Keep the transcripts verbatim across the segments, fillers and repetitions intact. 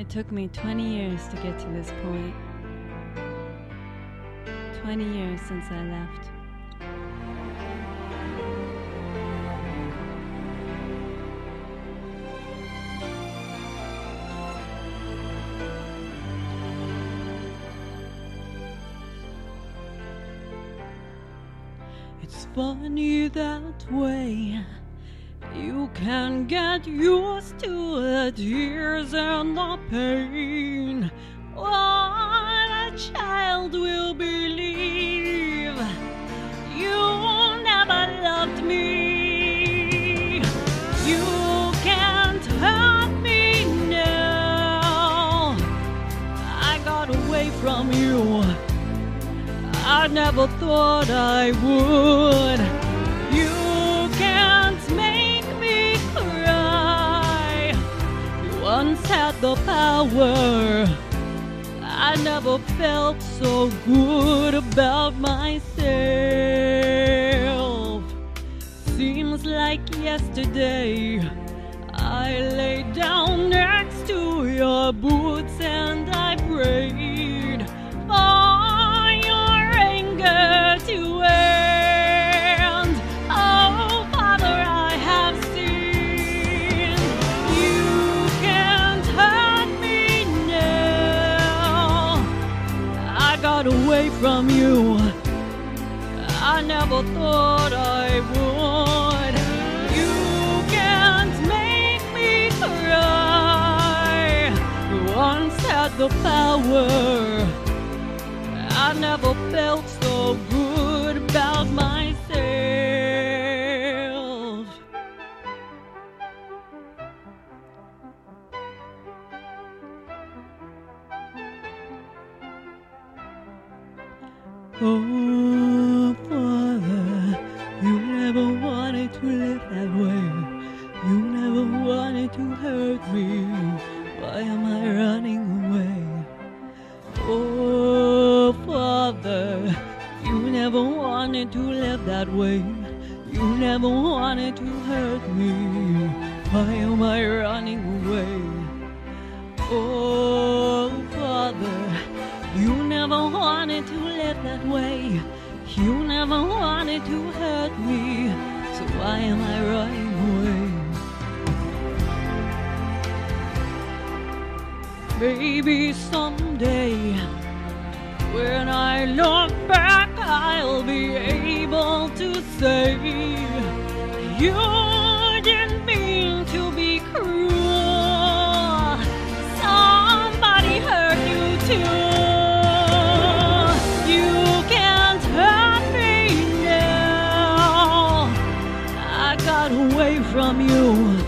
It took me twenty years to get to this point. twenty years since I left. It's funny that way. You can get used to the tears and the pain. What a child will believe. You never loved me. You can't hurt me now. I got away from you. I never thought I would. You can't make me cry. You once had the power. I never felt so good about myself. Seems like yesterday I lay down next to your boots and I prayed for your anger to end. Oh, Father, I have sinned. You can't hurt me now. I got away from you. I never thought I would. You can't make me cry. You once had the power. I never felt so good about myself. Oh, Father, you never wanted to live that way. You never wanted to hurt me. Why am I running away? Oh, Father, you never wanted to live that way. You never wanted to hurt me. Why am I running away? Oh, Father, you never wanted to live that way. You never wanted to hurt me. So why am I running away? Maybe someday, when I look back, I'll be able to say, you didn't mean to be cruel. Somebody hurt you too. You can't hurt me now. I got away from you.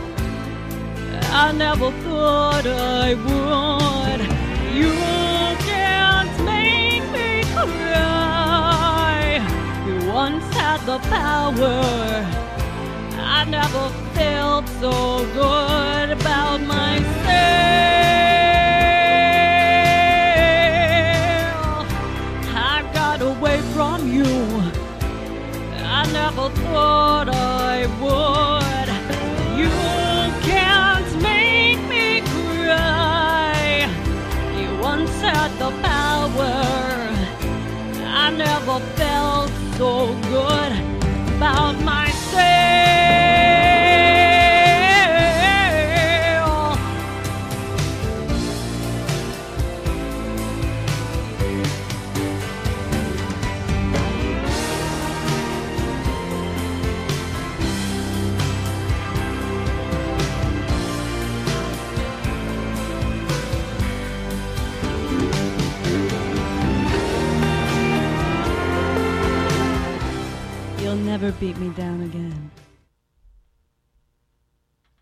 I never thought I would. You can't make me cry. You once had the power. I never felt so good about myself. I got away from you. I never thought I would. You can't make me cry. You once had the power. I never felt so good about myself. You'll never beat me down again.